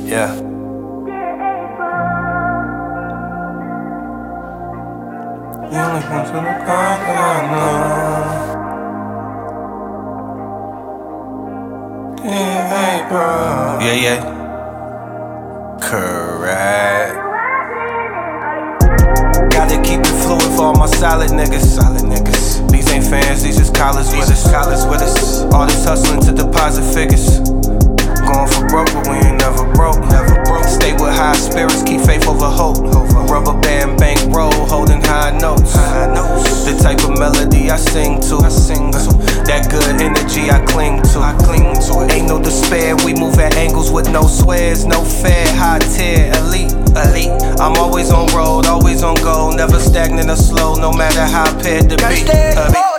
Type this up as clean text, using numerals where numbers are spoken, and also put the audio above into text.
Yeah. You only come to the car that I know. Yeah, bro. Yeah. Correct. Gotta keep it fluid for all my solid niggas. These ain't fans, these just college with us. All this hustling to deposit figures. Going for broke, but we ain't never broke. Stay with high spirits, keep faith over hope. Rubber band bankroll, holding high notes. The type of melody I sing to. That good energy I cling to. Ain't no despair, we move at angles with no swears, no fair. High tier, elite. I'm always on road, always on go. Never stagnant or slow, no matter how paired to be.